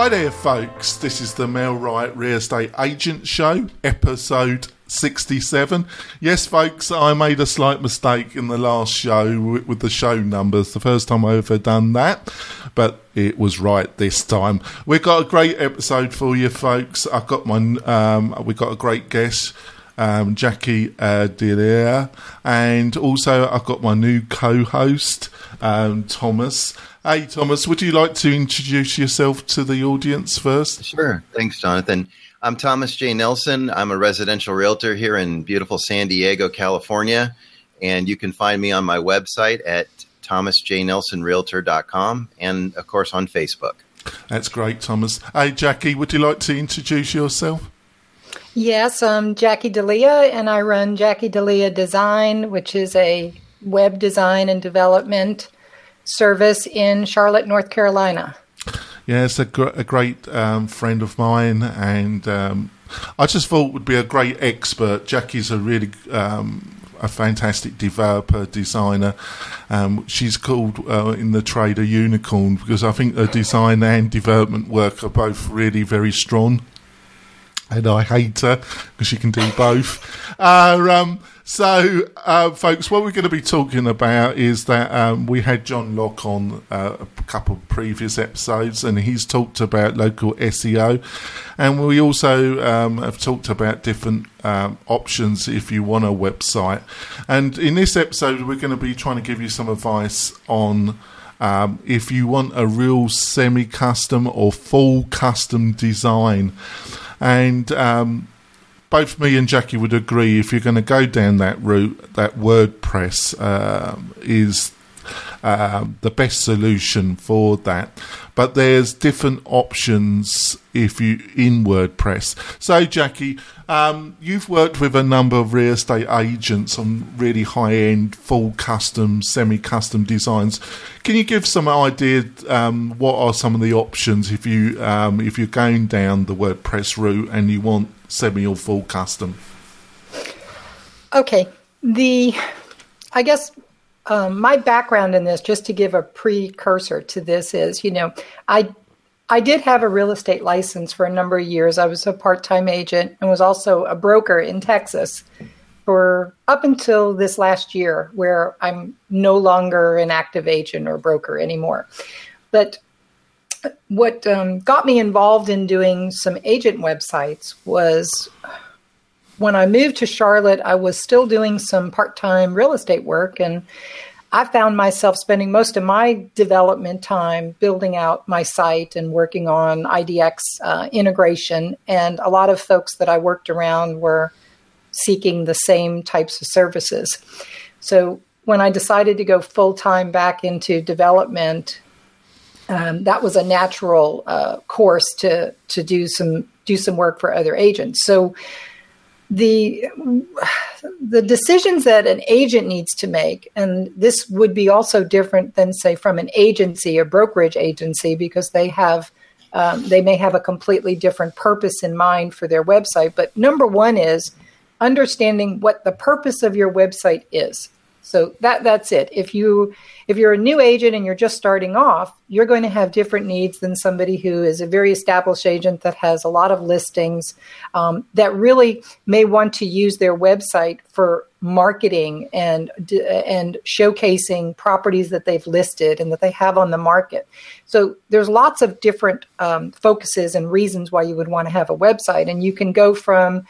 Hi there, folks. This is the Mel Wright Real Estate Agent Show, episode 67. Yes, folks, I made a slight mistake in the last show with the show numbers. The first time I ever done that, but it was right this time. We've got a great episode for you, folks. I've got we've got a great guest, Jackie D'Elia, and also I've got my new co-host, Thomas. Hey, Thomas, would you like to introduce yourself to the audience first? Sure. Thanks, Jonathan. I'm Thomas J. Nelson. I'm a residential realtor here in beautiful San Diego, California. And you can find me on my website at thomasjnelsonrealtor.com and, of course, on Facebook. That's great, Thomas. Hey, Jackie, would you like to introduce yourself? Yes, I'm Jackie D'Elia, and I run Jackie D'Elia Design, which is a web design and development service in Charlotte, North Carolina. Yeah, it's a great friend of mine, and I just thought would be a great expert. Jackie's a really a fantastic developer, designer. She's called in the trade a unicorn because I think her design and development work are both really very strong. And I hate her because she can do both. So, folks, what we're going to be talking about is that we had John Locke on a couple of previous episodes, and he's talked about local SEO. And we also have talked about different options if you want a website. And in this episode, we're going to be trying to give you some advice on if you want a real semi-custom or full custom design. And both me and Jackie would agree if you're going to go down that route, that WordPress is the best solution for that. But there's different options if you in WordPress. So, Jackie, you've worked with a number of real estate agents on really high-end, full custom, semi-custom designs. Can you give some idea what are some of the options if you're going down the WordPress route and you want semi or full custom? Okay, I guess my background in this, just to give a precursor to this, is I did have a real estate license for a number of years. I was a part-time agent and was also a broker in Texas for up until this last year, where I'm no longer an active agent or broker anymore. But what got me involved in doing some agent websites was when I moved to Charlotte, I was still doing some part-time real estate work, and I found myself spending most of my development time building out my site and working on IDX integration. And a lot of folks that I worked around were seeking the same types of services. So when I decided to go full-time back into development, that was a natural course to do some work for other agents. So the decisions that an agent needs to make, and this would be also different than, say, from an agency, a brokerage agency, because they may have a completely different purpose in mind for their website. But number one is understanding what the purpose of your website is. So that's it. If you're a new agent and you're just starting off, you're going to have different needs than somebody who is a very established agent that has a lot of listings, that really may want to use their website for marketing and showcasing properties that they've listed and that they have on the market. So there's lots of different focuses and reasons why you would want to have a website. And you can go from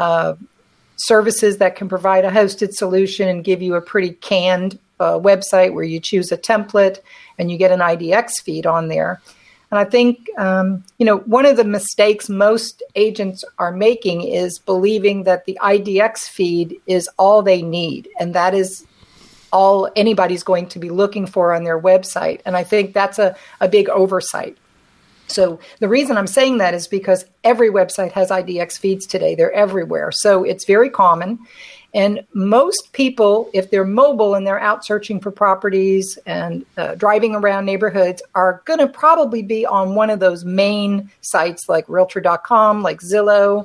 services that can provide a hosted solution and give you a pretty canned website where you choose a template and you get an IDX feed on there. And I think, one of the mistakes most agents are making is believing that the IDX feed is all they need. And that is all anybody's going to be looking for on their website. And I think that's a big oversight. So the reason I'm saying that is because every website has IDX feeds today. They're everywhere. So it's very common. And most people, if they're mobile and they're out searching for properties and driving around neighborhoods, are going to probably be on one of those main sites like Realtor.com, like Zillow,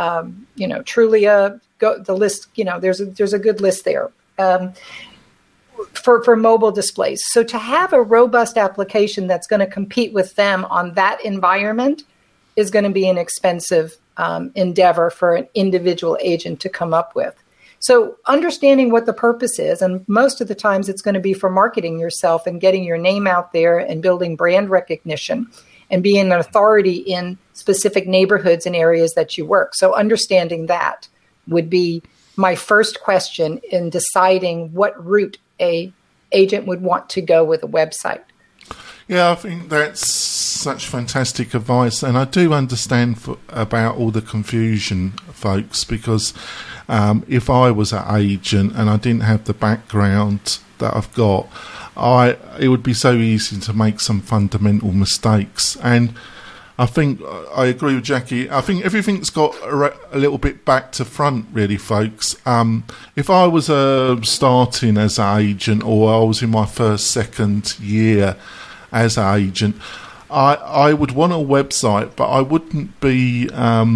Trulia. The list, there's a good list there. for mobile displays. So to have a robust application that's going to compete with them on that environment is going to be an expensive endeavor for an individual agent to come up with. So understanding what the purpose is, and most of the times it's going to be for marketing yourself and getting your name out there and building brand recognition and being an authority in specific neighborhoods and areas that you work. So understanding that would be my first question in deciding what route a agent would want to go with a website. Yeah, I think that's such fantastic advice, and I do understand about all the confusion, folks, because if I was an agent and I didn't have the background that I've got, it would be so easy to make some fundamental mistakes. And I think I agree with Jackie. I think everything's got a little bit back to front, really, folks. If I was starting as an agent, or I was in my second year as an agent, I would want a website, but I wouldn't be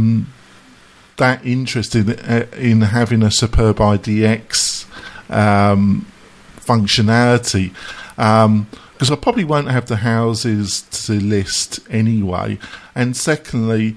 that interested in having a Superb IDX functionality, because I probably won't have the houses to list anyway. And secondly,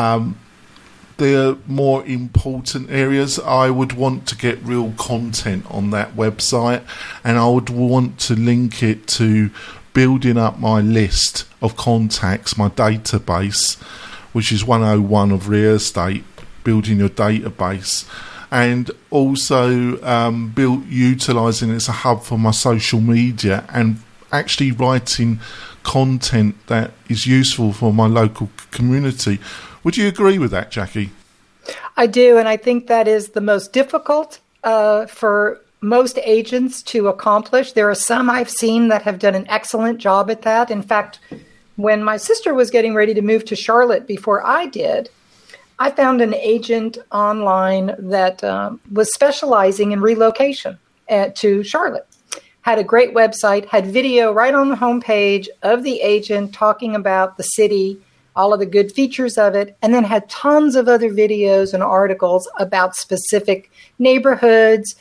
the more important areas, I would want to get real content on that website, and I would want to link it to building up my list of contacts, my database, which is 101 of real estate, building your database, and also utilising it as a hub for my social media and actually writing content that is useful for my local community. Would you agree with that, Jackie? I do, and I think that is the most difficult for most agents to accomplish. There are some I've seen that have done an excellent job at that. In fact, when my sister was getting ready to move to Charlotte before I did, I found an agent online that was specializing in relocation to Charlotte. Had a great website, had video right on the homepage of the agent talking about the city, all of the good features of it, and then had tons of other videos and articles about specific neighborhoods,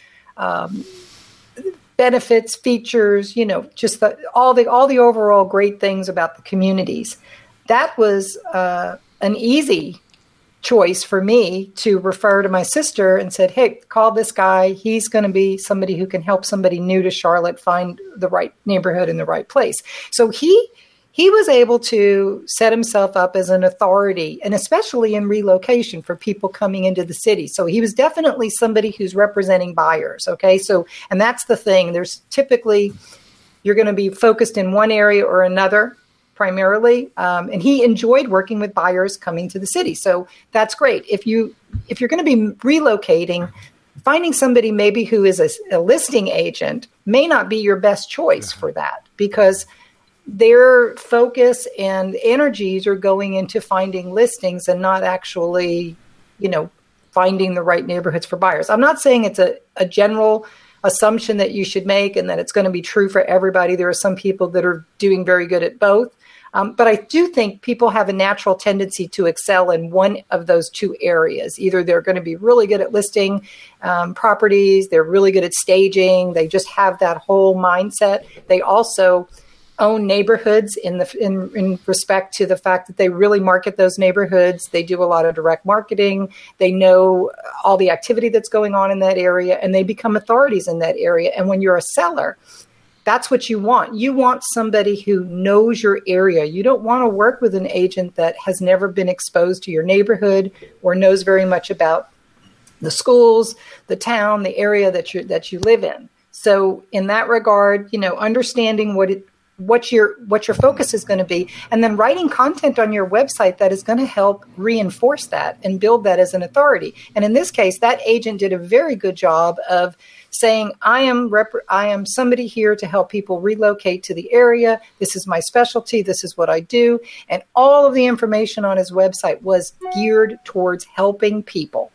benefits, features, just all the overall great things about the communities. That was an easy choice for me to refer to my sister and said, hey, call this guy. He's going to be somebody who can help somebody new to Charlotte find the right neighborhood in the right place. So he was able to set himself up as an authority, and especially in relocation for people coming into the city. So he was definitely somebody who's representing buyers. Okay. So, and that's the thing. There's typically, you're going to be focused in one area or another primarily. And he enjoyed working with buyers coming to the city. So that's great. If you're going to be relocating, finding somebody maybe who is a listing agent may not be your best choice for that, because their focus and energies are going into finding listings and not actually, finding the right neighborhoods for buyers. I'm not saying it's a general assumption that you should make and that it's going to be true for everybody. There are some people that are doing very good at both. But I do think people have a natural tendency to excel in one of those two areas. Either they're going to be really good at listing properties, they're really good at staging, they just have that whole mindset. They also own neighborhoods in respect to the fact that they really market those neighborhoods. They do a lot of direct marketing. They know all the activity that's going on in that area, and they become authorities in that area. And when you're a seller, that's what you want. You want somebody who knows your area. You don't want to work with an agent that has never been exposed to your neighborhood or knows very much about the schools, the town, the area that you live in. So in that regard, understanding what your focus is going to be, and then writing content on your website that is going to help reinforce that and build that as an authority. And in this case, that agent did a very good job of saying, I am somebody here to help people relocate to the area. This is my specialty. This is what I do. And all of the information on his website was geared towards helping people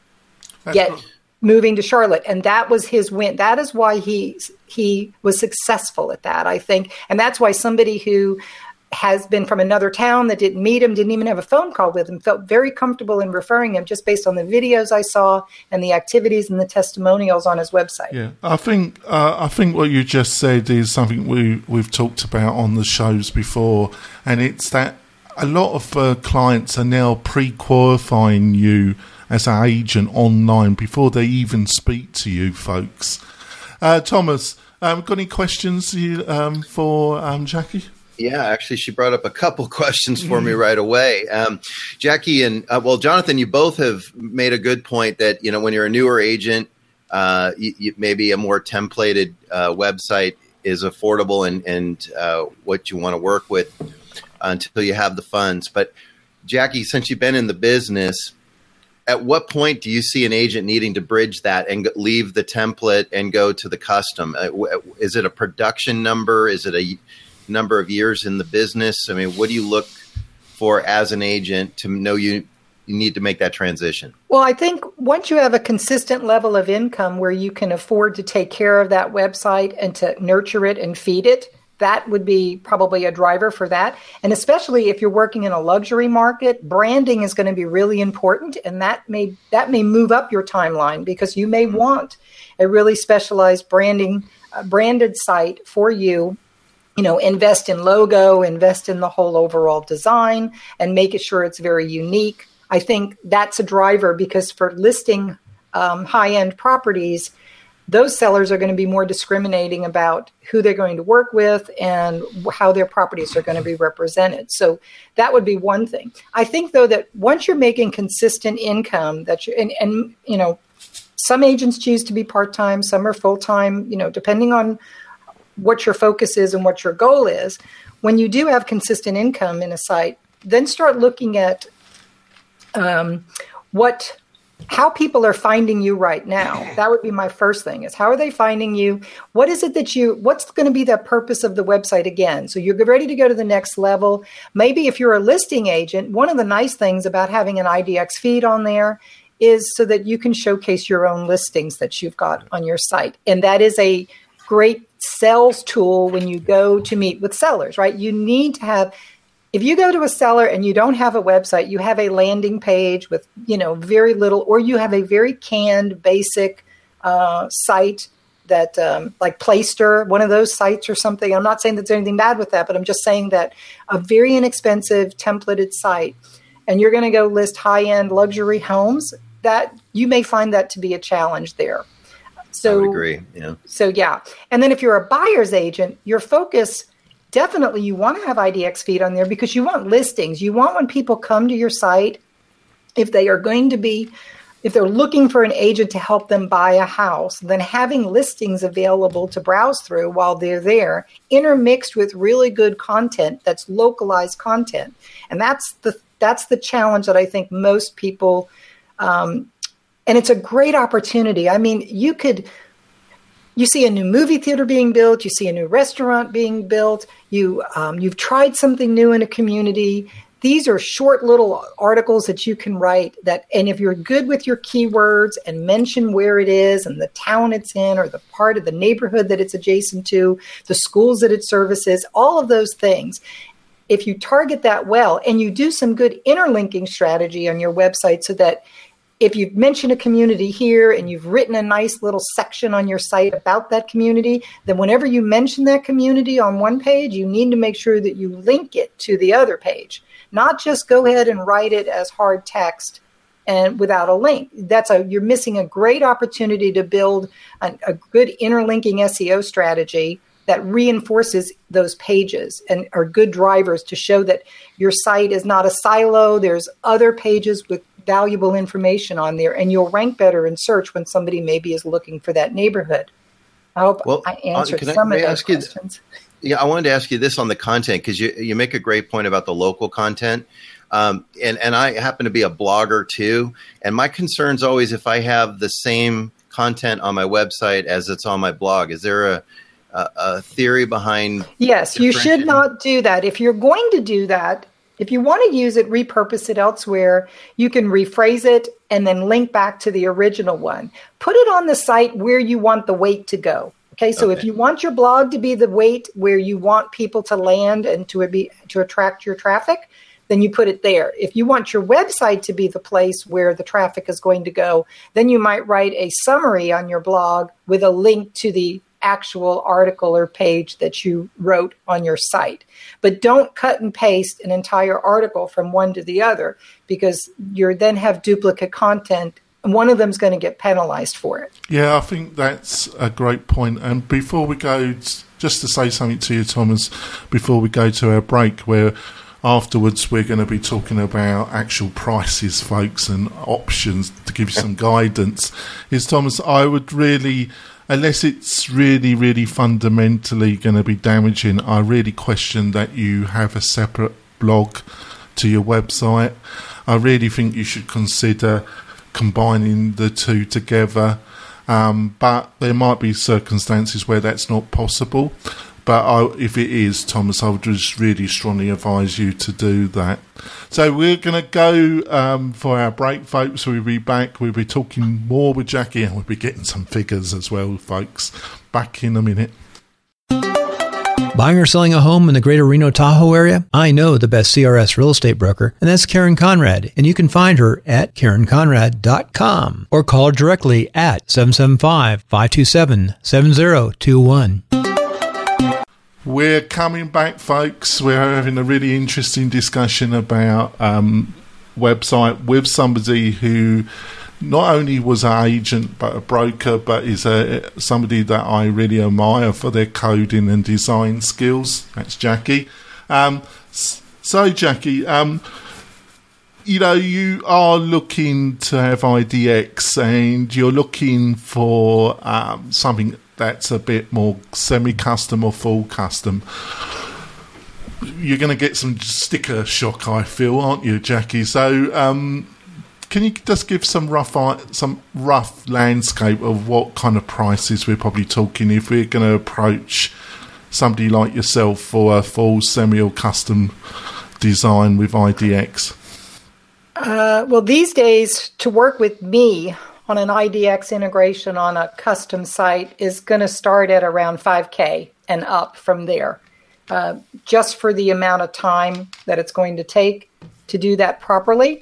moving to Charlotte. And that was his win. That is why he was successful at that, I think. And that's why somebody who has been from another town that didn't meet him, didn't even have a phone call with him, felt very comfortable in referring him just based on the videos I saw and the activities and the testimonials on his website. Yeah, I think what you just said is something we've talked about on the shows before, and it's that a lot of clients are now pre-qualifying you as an agent online before they even speak to you, folks. Thomas, got any questions for Jackie? Yeah, actually, she brought up a couple questions for me right away. Jackie and Jonathan, you both have made a good point that, when you're a newer agent, maybe a more templated website is affordable and what you want to work with until you have the funds. But Jackie, since you've been in the business, at what point do you see an agent needing to bridge that and leave the template and go to the custom? Is it a production number? Is it a number of years in the business? I mean, what do you look for as an agent to know you need to make that transition? Well, I think once you have a consistent level of income where you can afford to take care of that website and to nurture it and feed it, that would be probably a driver for that. And especially if you're working in a luxury market, branding is going to be really important. And that may move up your timeline because you may want a really specialized branded site for you. Invest in logo, invest in the whole overall design, and make it sure it's very unique. I think that's a driver because for listing high-end properties, those sellers are going to be more discriminating about who they're going to work with and how their properties are going to be represented. So that would be one thing. I think, though, that once you're making consistent income, some agents choose to be part-time, some are full-time, depending on what your focus is and what your goal is. When you do have consistent income in a site, then start looking at how people are finding you right now. That would be my first thing, is how are they finding you? What is it what's going to be the purpose of the website again? So you're ready to go to the next level. Maybe if you're a listing agent, one of the nice things about having an IDX feed on there is so that you can showcase your own listings that you've got on your site. And that is a great sales tool when you go to meet with sellers, right? You need to have, if you go to a seller and you don't have a website, you have a landing page with, very little, or you have a very canned, basic site that, like Playster, one of those sites or something. I'm not saying that there's anything bad with that, but I'm just saying that a very inexpensive templated site, and you're going to go list high-end luxury homes, that you may find that to be a challenge there. So, I would agree. Yeah. So, yeah. And then if you're a buyer's agent, your focus, definitely you want to have IDX feed on there because you want listings. You want when people come to your site, if they're looking for an agent to help them buy a house, then having listings available to browse through while they're there, intermixed with really good content that's localized content. And that's the challenge that I think most people and it's a great opportunity. I mean, you see a new movie theater being built, you see a new restaurant being built, you've tried something new in a community. These are short little articles that you can write and if you're good with your keywords and mention where it is and the town it's in or the part of the neighborhood that it's adjacent to, the schools that it services, all of those things. If you target that well and you do some good interlinking strategy on your website so that if you've mentioned a community here and you've written a nice little section on your site about that community, then whenever you mention that community on one page, you need to make sure that you link it to the other page, not just go ahead and write it as hard text and without a link. You're missing a great opportunity to build a good interlinking SEO strategy that reinforces those pages and are good drivers to show that your site is not a silo. There's other pages with valuable information on there, and you'll rank better in search when somebody maybe is looking for that neighborhood. I hope I answered some of those questions. I wanted to ask you this on the content, because you make a great point about the local content. And I happen to be a blogger too. And my concern is always if I have the same content on my website as it's on my blog. Is there a theory behind? Yes, you should not do that. If you're going to do that, if you want to use it, repurpose it elsewhere, you can rephrase it and then link back to the original one. Put it on the site where you want the weight to go. Okay, so if you want your blog to be the weight where you want people to land and to attract your traffic, then you put it there. If you want your website to be the place where the traffic is going to go, then you might write a summary on your blog with a link to the actual article or page that you wrote on your site. But don't cut and paste an entire article from one to the other, because you then have duplicate content. One of them is going to get penalized for it. Yeah, I think that's a great point. And before we go, just to say something to you, Thomas, before we go to our break, where afterwards we're going to be talking about actual prices, folks, and options to give you some guidance, is, Thomas, I would really, unless it's really, really fundamentally going to be damaging, I really question that you have a separate blog to your website. I really think you should consider combining the two together, but there might be circumstances where that's not possible. But if it is, Thomas, I would just really strongly advise you to do that. So we're going to go for our break, folks. We'll be back. We'll be talking more with Jackie, and we'll be getting some figures as well, folks. Back in a minute. Buying or selling a home in the greater Reno Tahoe area? I know the best CRS real estate broker, and that's Karen Conrad. And you can find her at KarenConrad.com or call her directly at 775-527-7021. We're coming back, folks. We're having a really interesting discussion about website with somebody who not only was an agent but a broker, but is somebody that I really admire for their coding and design skills. That's Jackie. So Jackie, you are looking to have IDX, and you're looking for something that's a bit more semi-custom or full custom. You're going to get some sticker shock, I feel, aren't you, Jackie? So can you just give some rough landscape of what kind of prices we're probably talking if we're going to approach somebody like yourself for a full semi or custom design with IDX? Well, these days, to work with me on an IDX integration on a custom site is going to start at around $5,000 and up from there, just for the amount of time that it's going to take to do that properly.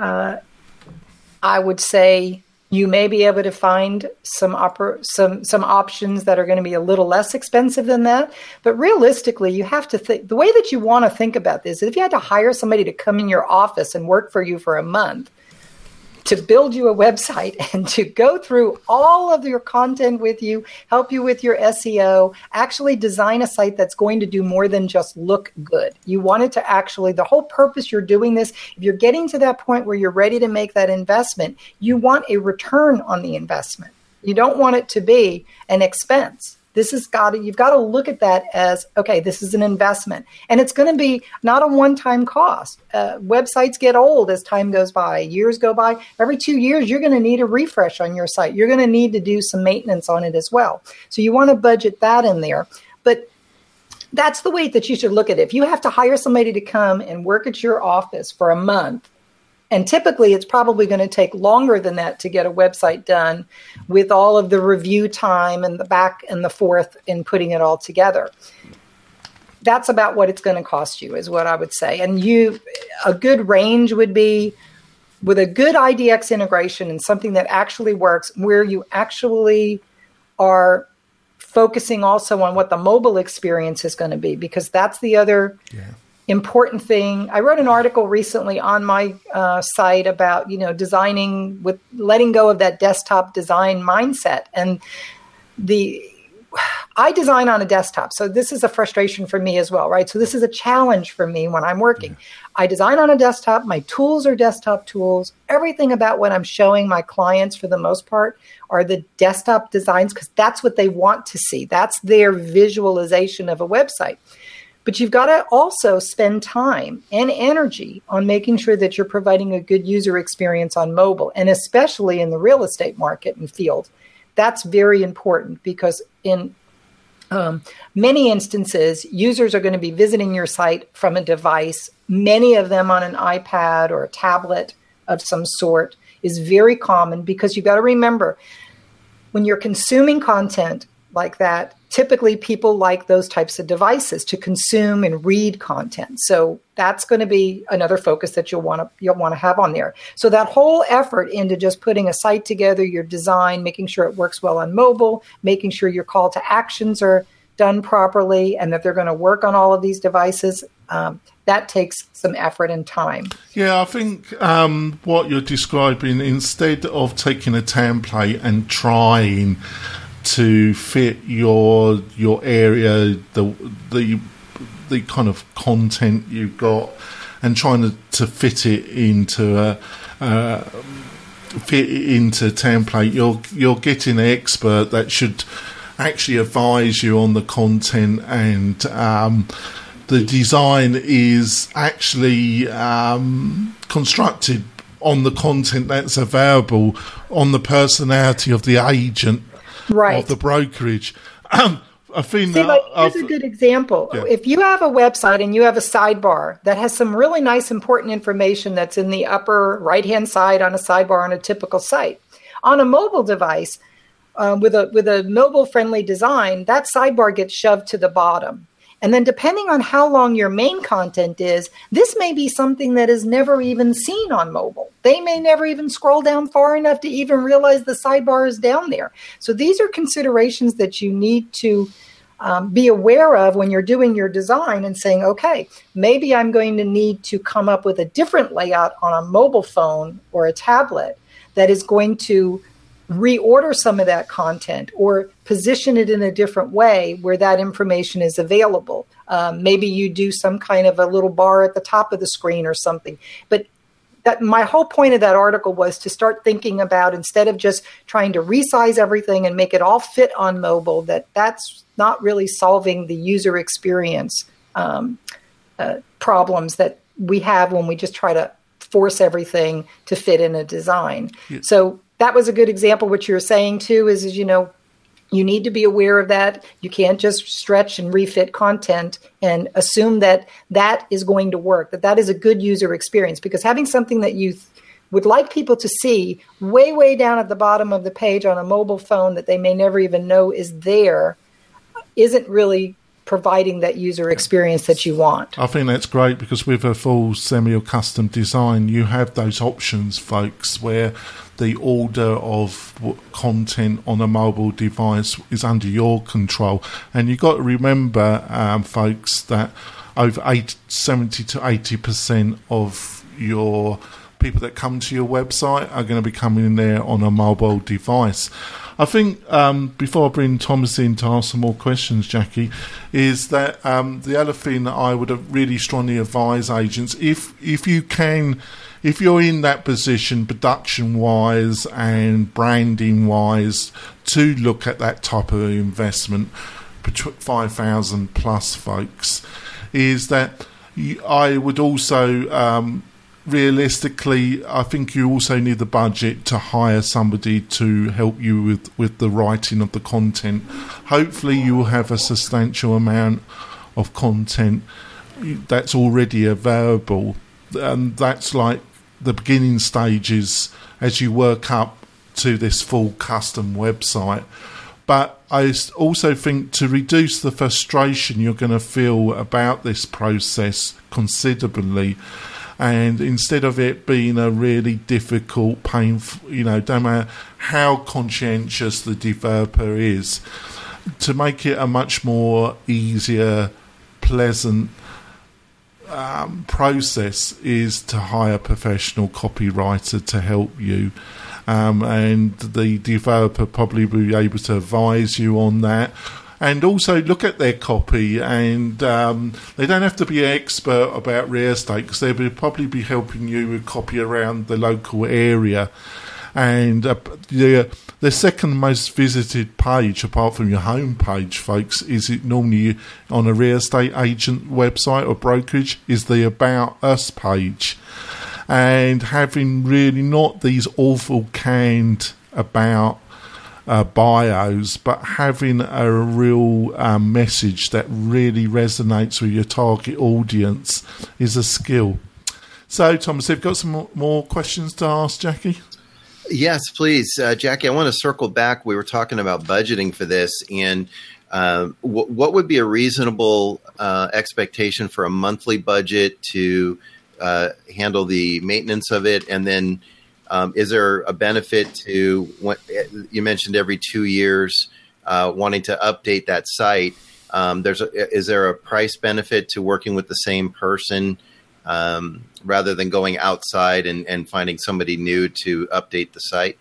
I would say you may be able to find some options that are going to be a little less expensive than that. But realistically, you have to think, the way that you want to think about this is if you had to hire somebody to come in your office and work for you for a month to build you a website and to go through all of your content with you, help you with your SEO, actually design a site that's going to do more than just look good. You want it to actually, the whole purpose you're doing this, if you're getting to that point where you're ready to make that investment, you want a return on the investment. You don't want it to be an expense. You've got to look at that as, okay, this is an investment. And it's going to be not a one-time cost. Websites get old as time goes by, years go by. Every 2 years, you're going to need a refresh on your site. You're going to need to do some maintenance on it as well. So you want to budget that in there. But that's the way that you should look at it. If you have to hire somebody to come and work at your office for a month, and typically it's probably going to take longer than that to get a website done with all of the review time and the back and the forth in putting it all together. That's about what it's going to cost you, is what I would say. And a good range would be with a good IDX integration and something that actually works, where you actually are focusing also on what the mobile experience is going to be, because that's the other important thing. I wrote an article recently on my site about, designing with letting go of that desktop design mindset. And I design on a desktop. So this is a frustration for me as well, right? So this is a challenge for me when I'm working. I design on a desktop. My tools are desktop tools. Everything about what I'm showing my clients for the most part are the desktop designs, because that's what they want to see. That's their visualization of a website. But you've got to also spend time and energy on making sure that you're providing a good user experience on mobile, and especially in the real estate market and field. That's very important, because in many instances, users are going to be visiting your site from a device, many of them on an iPad or a tablet of some sort is very common, because you've got to remember, when you're consuming content, like that, typically people like those types of devices to consume and read content. So that's going to be another focus that you'll want to have on there. So that whole effort into just putting a site together, your design, making sure it works well on mobile, making sure your call to actions are done properly and that they're going to work on all of these devices, that takes some effort and time. Yeah, I think what you're describing, instead of taking a template and trying to fit your area, the kind of content you've got, and trying to fit it into a template, you're getting an expert that should actually advise you on the content, and the design is actually constructed on the content that's available, on the personality of the agent, right, of the brokerage. I think here's a good example. Yeah. If you have a website and you have a sidebar that has some really nice, important information that's in the upper right-hand side on a sidebar on a typical site, on a mobile device with a mobile-friendly design, that sidebar gets shoved to the bottom. And then depending on how long your main content is, this may be something that is never even seen on mobile. They may never even scroll down far enough to even realize the sidebar is down there. So these are considerations that you need to be aware of when you're doing your design and saying, okay, maybe I'm going to need to come up with a different layout on a mobile phone or a tablet that is going to reorder some of that content or position it in a different way where that information is available. Maybe you do some kind of a little bar at the top of the screen or something. But my whole point of that article was to start thinking about, instead of just trying to resize everything and make it all fit on mobile, that's not really solving the user experience problems that we have when we just try to force everything to fit in a design. Yeah. So that was a good example. What you're saying too is you need to be aware of that. You can't just stretch and refit content and assume that is going to work, that is a good user experience, because having something that you would like people to see way, way down at the bottom of the page on a mobile phone that they may never even know is there isn't really providing that user experience that you want. I think that's great, because with a full semi or custom design, you have those options, folks, where the order of content on a mobile device is under your control. And you've got to remember, folks, that over 70 to 80% of your people that come to your website are going to be coming in there on a mobile device. I think before I bring Thomas in to ask some more questions, Jackie, is that the other thing that I would really strongly advise agents, if you're in that position production-wise and branding-wise, to look at that type of investment, 5,000 plus, folks, is that I would also realistically, I think you also need the budget to hire somebody to help you with the writing of the content. Hopefully you will have a substantial amount of content that's already available, and that's like the beginning stages as you work up to this full custom website. But I also think to reduce the frustration you're going to feel about this process considerably, and instead of it being a really difficult, painful, don't matter how conscientious the developer is, to make it a much more easier, pleasant process is to hire a professional copywriter to help you. And the developer probably will be able to advise you on that. And also look at their copy, and they don't have to be an expert about real estate, because they will probably be helping you with copy around the local area. And the second most visited page, apart from your home page, folks, is it normally on a real estate agent website or brokerage, is the About Us page. And having really not these awful canned about bios, but having a real message that really resonates with your target audience is a skill. So, Thomas, have you got some more questions to ask Jackie? Yes, please. Jackie, I want to circle back. We were talking about budgeting for this, and what would be a reasonable expectation for a monthly budget to handle the maintenance of it? And then is there a benefit to what you mentioned every 2 years wanting to update that site? Is there a price benefit to working with the same person rather than going outside and finding somebody new to update the site?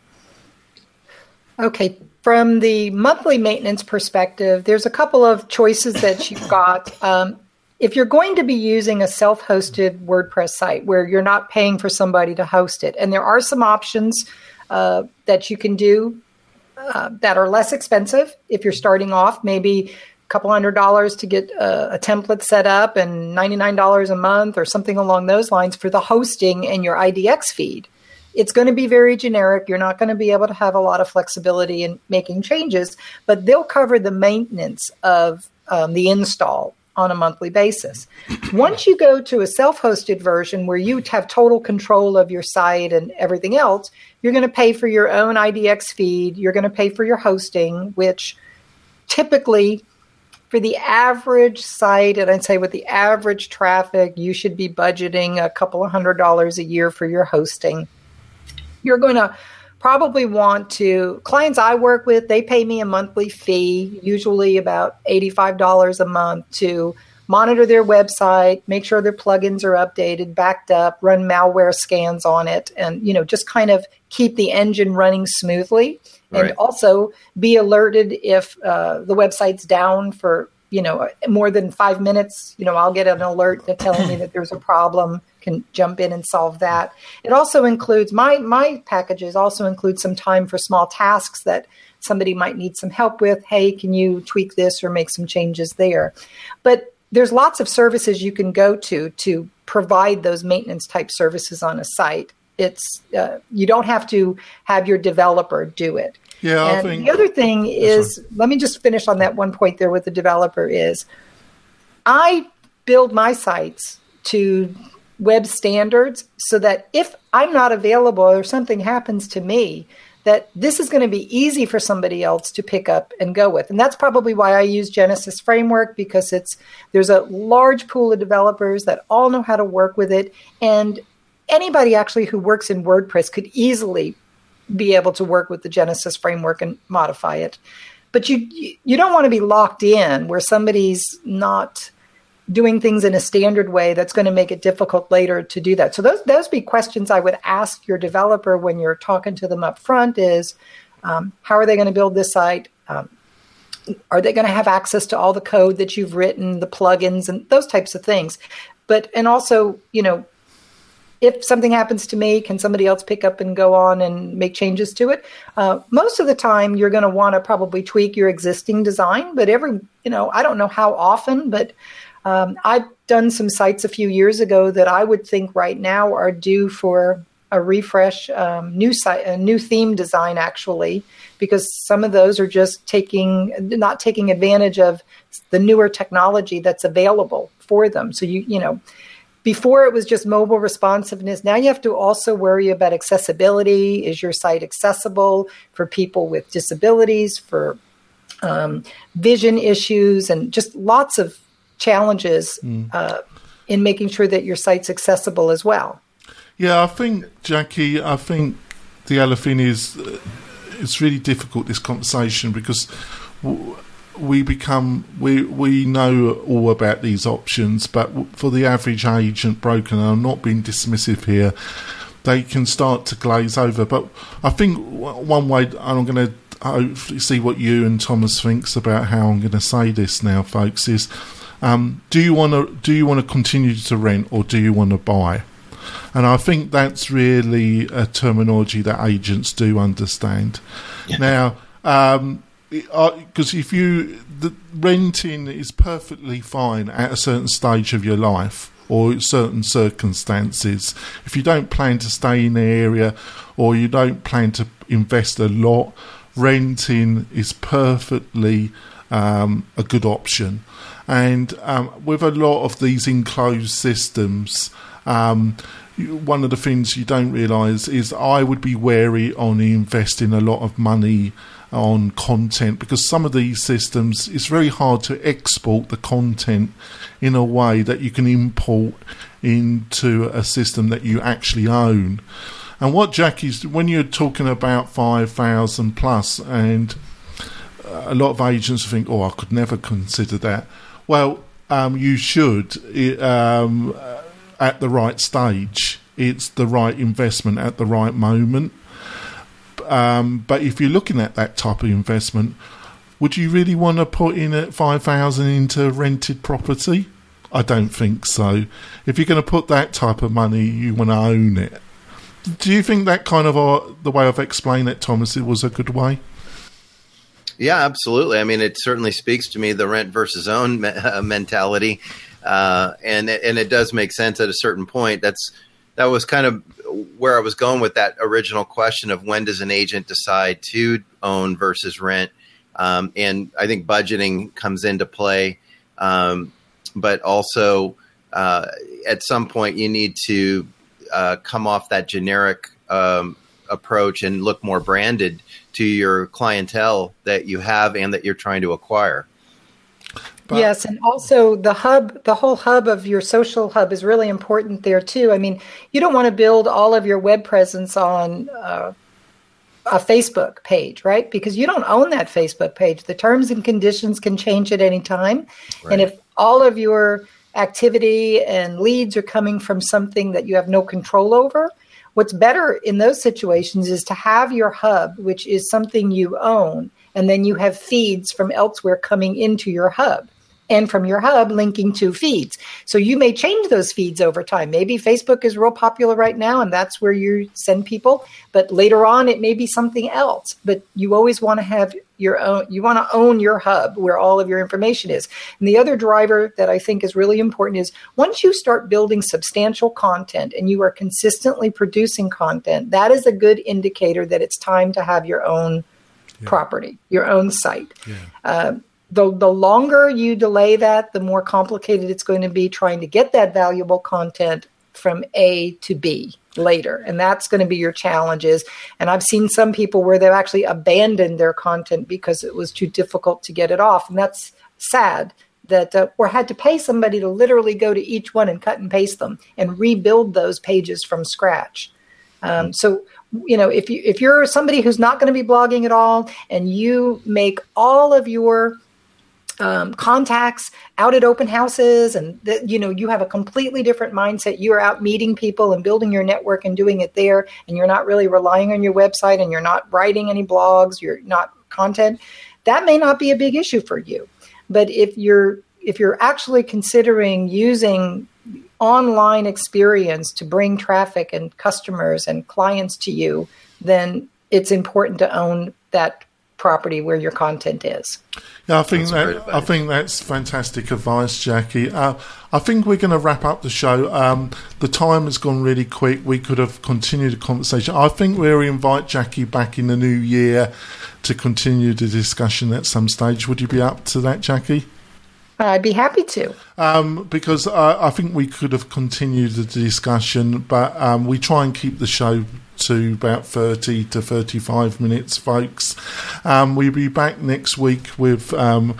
Okay. From the monthly maintenance perspective, there's a couple of choices that you've got. If you're going to be using a self-hosted WordPress site where you're not paying for somebody to host it, and there are some options that you can do that are less expensive if you're starting off, maybe couple $100 to get a template set up and $99 a month or something along those lines for the hosting and your IDX feed. It's going to be very generic. You're not going to be able to have a lot of flexibility in making changes, but they'll cover the maintenance of the install on a monthly basis. Once you go to a self-hosted version where you have total control of your site and everything else, you're going to pay for your own IDX feed. You're going to pay for your hosting, which typically for the average site, and I'd say with the average traffic, you should be budgeting a couple of $100 a year for your hosting. You're going to probably want to, clients I work with, they pay me a monthly fee, usually about $85 a month to monitor their website, make sure their plugins are updated, backed up, run malware scans on it, and just kind of keep the engine running smoothly. And Right. also be alerted if the website's down for, more than 5 minutes. I'll get an alert that telling me that there's a problem, can jump in and solve that. It also includes, my packages also include some time for small tasks that somebody might need some help with. Hey, can you tweak this or make some changes there? But there's lots of services you can go to provide those maintenance type services on a site. It's you don't have to have your developer do it. Yeah, and I think the other thing is, let me just finish on that one point there with the developer is, I build my sites to web standards so that if I'm not available or something happens to me, that this is going to be easy for somebody else to pick up and go with. And that's probably why I use Genesis Framework, because there's a large pool of developers that all know how to work with it. And anybody actually who works in WordPress could easily be able to work with the Genesis Framework and modify it. But you don't want to be locked in where somebody's not doing things in a standard way that's going to make it difficult later to do that. So those be questions I would ask your developer when you're talking to them up front is, how are they going to build this site? Are they going to have access to all the code that you've written, the plugins, and those types of things? And also, if something happens to me, can somebody else pick up and go on and make changes to it? Most of the time, you're going to want to probably tweak your existing design. But I don't know how often, but I've done some sites a few years ago that I would think right now are due for a refresh, a new theme design, actually, because some of those are just not taking advantage of the newer technology that's available for them. So before it was just mobile responsiveness. Now you have to also worry about accessibility. Is your site accessible for people with disabilities, for vision issues, and just lots of challenges in making sure that your site's accessible as well. Yeah, I think, Jackie, the other thing is it's really difficult, this conversation, because we know all about these options, but for the average agent broker, and I'm not being dismissive here, they can start to glaze over. But I think one way, and I'm going to hopefully see what you and Thomas thinks about how I'm going to say this now, folks, is do you want to continue to rent, or do you want to buy? And I think that's really a terminology that agents do understand. Yeah. Now, because the renting is perfectly fine at a certain stage of your life or certain circumstances. If you don't plan to stay in the area or you don't plan to invest a lot, renting is perfectly a good option. And with a lot of these enclosed systems, one of the things you don't realise is I would be wary on investing a lot of money on content, because some of these systems, it's very hard to export the content in a way that you can import into a system that you actually own. And what Jackie's, when you're talking about 5,000 plus, and a lot of agents think, oh, I could never consider that. Well, you should, at the right stage. It's the right investment at the right moment. But if you're looking at that type of investment, would you really want to put in at 5,000 into rented property? I don't think so. If you're going to put that type of money, you want to own it. Do you think that kind of the way I've explained it, Thomas, it was a good way? Yeah, absolutely. I mean, it certainly speaks to me, the rent versus own mentality. And it does make sense at a certain point. That was kind of where I was going with that original question of when does an agent decide to own versus rent. And I think budgeting comes into play. But also at some point you need to come off that generic approach and look more branded to your clientele that you have and that you're trying to acquire. Yes, and also the whole hub of your social hub is really important there too. I mean, you don't want to build all of your web presence on a Facebook page, right? Because you don't own that Facebook page. The terms and conditions can change at any time. Right. And if all of your activity and leads are coming from something that you have no control over, what's better in those situations is to have your hub, which is something you own, and then you have feeds from elsewhere coming into your hub, and from your hub linking to feeds. So you may change those feeds over time. Maybe Facebook is real popular right now, and that's where you send people. But later on, it may be something else. But you always want to have your own. You want to own your hub where all of your information is. And the other driver that I think is really important is once you start building substantial content and you are consistently producing content, that is a good indicator that it's time to have your own property, your own site. Yeah. The longer you delay that, the more complicated it's going to be trying to get that valuable content from A to B later. And that's going to be your challenges. And I've seen some people where they've actually abandoned their content because it was too difficult to get it off. And that's sad that or had to pay somebody to literally go to each one and cut and paste them and rebuild those pages from scratch. So, you know, if you're somebody who's not going to be blogging at all and you make all of your contacts out at open houses and, you have a completely different mindset. You are out meeting people and building your network and doing it there. And you're not really relying on your website and you're not writing any blogs. You're not content. That may not be a big issue for you. But if you're actually considering using online experience to bring traffic and customers and clients to you, then it's important to own that property where your content is. Yeah, I think that's fantastic advice, Jackie. I think we're going to wrap up the show. The time has gone really quick. We could have continued the conversation. I think we'll invite Jackie back in the new year to continue the discussion at some stage. Would you be up to that, Jackie? I'd be happy to. Because I think we could have continued the discussion, but we try and keep the show to about 30 to 35 minutes, folks. We'll be back next week with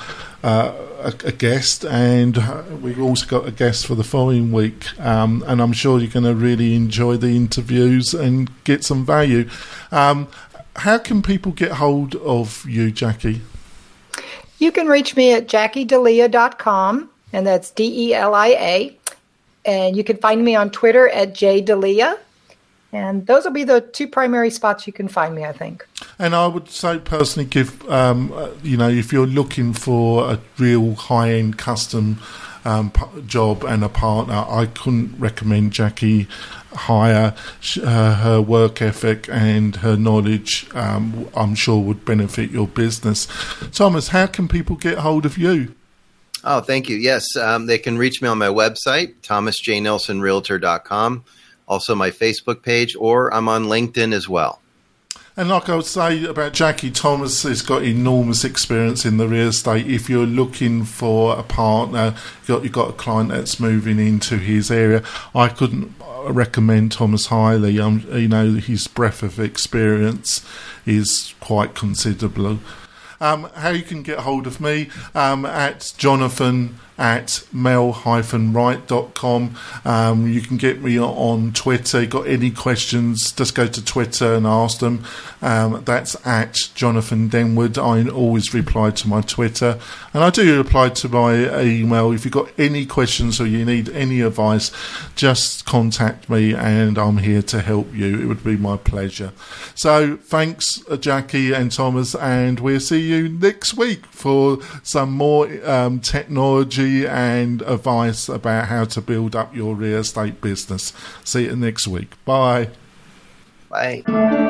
a guest, and we've also got a guest for the following week. And I'm sure you're going to really enjoy the interviews and get some value. How can people get hold of you, Jackie? You can reach me at JackieDelia.com, and that's DELIA. And you can find me on Twitter at JDelia. And those will be the two primary spots you can find me, I think. And I would say personally give, if you're looking for a real high-end custom job and a partner, I couldn't recommend Jackie higher. Her work ethic and her knowledge, I'm sure, would benefit your business. Thomas, how can people get hold of you? Oh, thank you. Yes, they can reach me on my website, thomasjnelsonrealtor.com. Also my Facebook page, or I'm on LinkedIn as well. And like I would say about Jackie, Thomas has got enormous experience in the real estate. If you're looking for a partner, you've got a client that's moving into his area, I couldn't recommend Thomas highly. His breadth of experience is quite considerable. How you can get hold of me, at jonathan@mel-wright.com. You can get me on Twitter. Got any questions, just go to Twitter and ask them. That's at Jonathan Denwood. I always reply to my Twitter, and I do reply to my email. If you've got any questions or you need any advice, just contact me and I'm here to help you. It would be my pleasure. So thanks, Jackie and Thomas, and we'll see you next week for some more technology and advice about how to build up your real estate business. See you next week. Bye. Bye.